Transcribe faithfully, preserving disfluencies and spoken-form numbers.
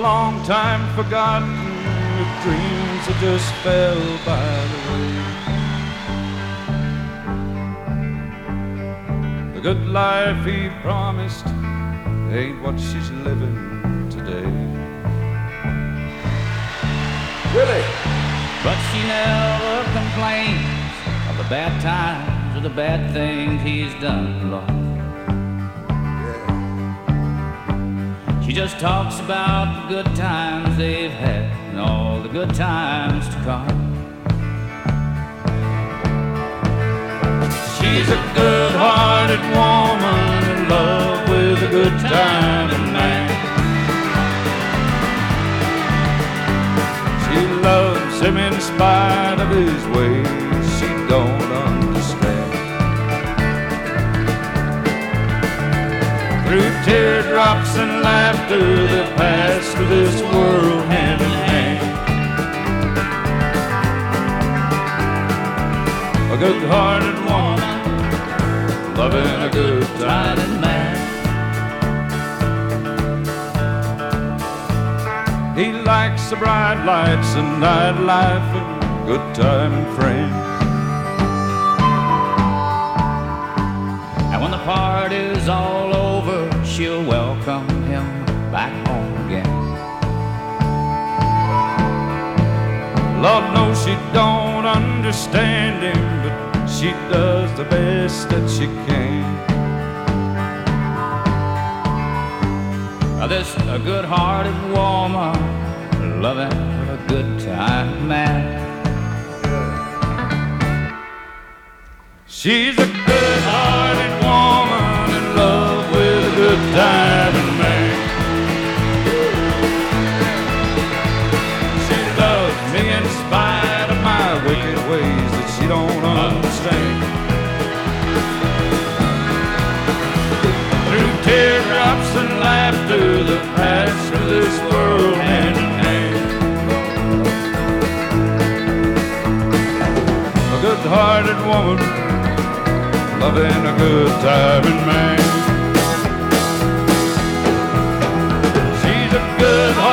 long time forgotten, with dreams that just fell by the way. The good life he promised ain't what she's living today. Really? But she never complains of the bad times or the bad things he's done, Lord. She just talks about the good times they've had and all the good times to come. She's a good-hearted woman in love with a good-timing man. She loves him in spite of his ways she don't understand. Through teardrops and laughter they pass through this world hand in hand. A good-hearted woman loving a good-timing man. He likes the bright lights and nightlife and good-timing friends. And when the party's all over, she'll welcome him back home again. Lord knows she don't understand him, but she does the best that she can. Now this a good-hearted woman loving a good-time man. She's a good-hearted woman in love with a good-timing man. She loves me in spite of my wicked ways that she don't understand. Through teardrops and laughter that pass through this world hand in hand. A good-hearted woman loving a good-timing man. She's a good-hearted